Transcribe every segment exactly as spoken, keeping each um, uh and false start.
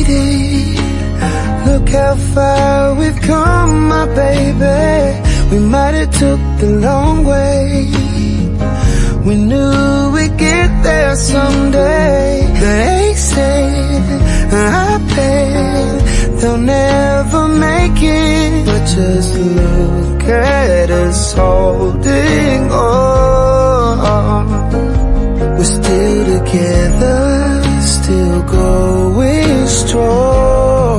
made it. Look how far we've come, my baby. We might have took the long way. We knew we'd get there someday. They said, I bet they'll never make it. But just look at us holding on. We're still together, still going strong.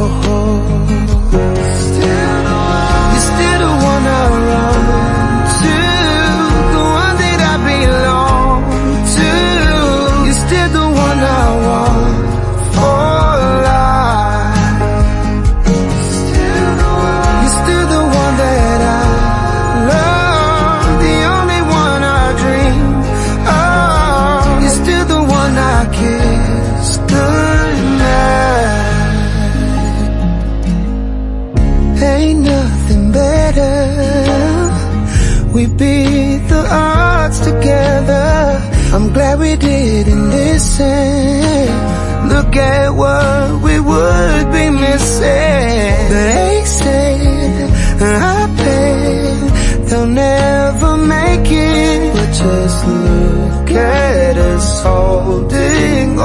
We beat the odds together. I'm glad we didn't listen. Look at what we would be missing. They said, I bet they'll never make it. But just look at us holding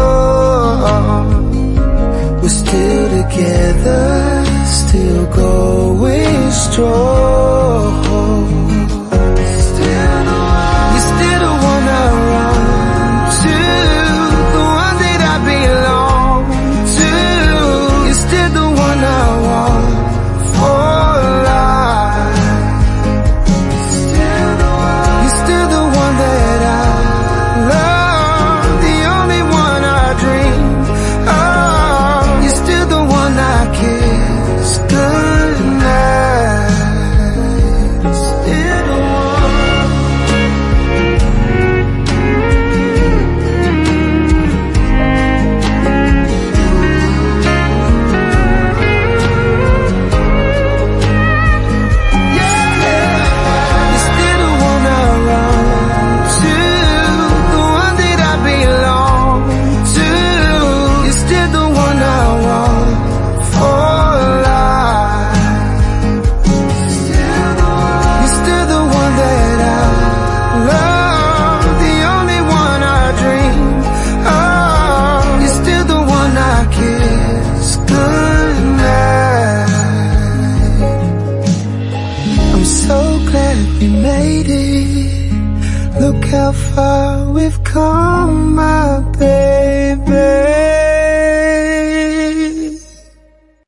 on. We're still together, still going strong. Look how far we've come, my baby.